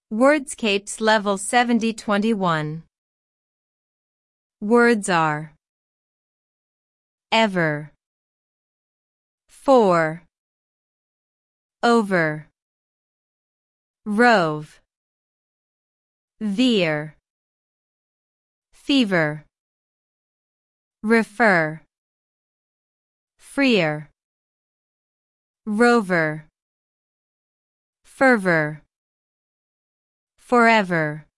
Wordscapes Level 7021. Words are ever, for, over, rove, veer, fever, refer, freer, rover, fervor, forever.